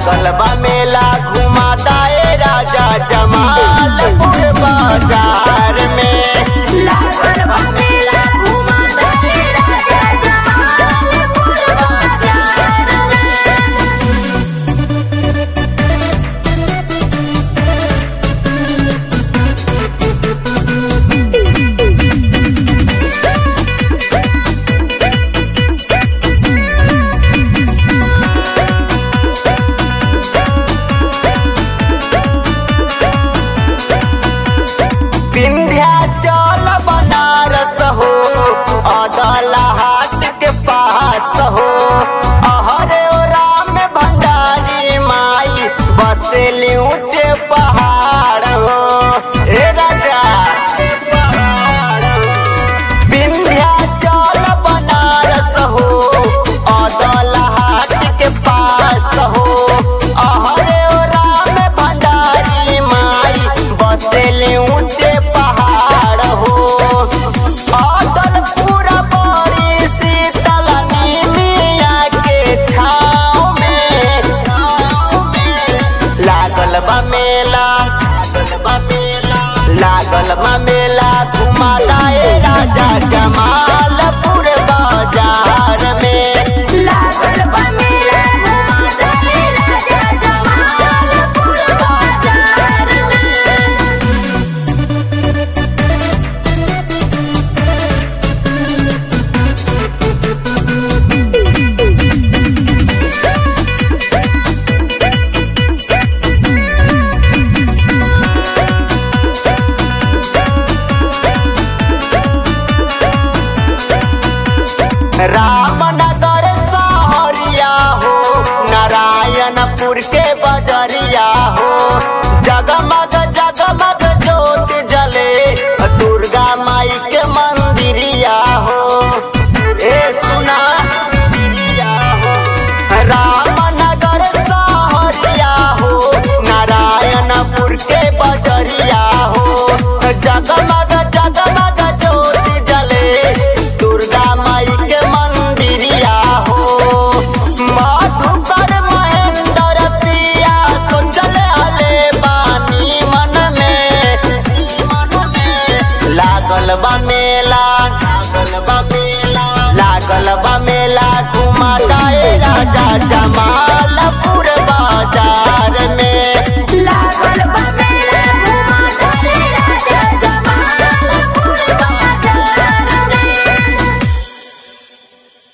लागल बा मेला घुमाता ए राजा जमालपुर बाजार में। लागल बा मेला घुमाता ए राजा जमालपुर बाजार में। विंध्याचल बनारस हो अदला हाट के पास हो अहरे राम भंडारी माई बसेली ऊंचे पहाड़ हो ए राजा विंध्याचल बनारस हो अदला हाट के पास हो अहरे राम भंडारी माई बसेली ऊंचे पहाड़ हो अदलपुर बड़ी शीतल नीमिया के ठाव में लागल बा मेला लागल बा मेला घुमाता ए राजा जमालपुर बाजार में। लागल बा मेला घुमाता ए राजा जमालपुर बाजार में।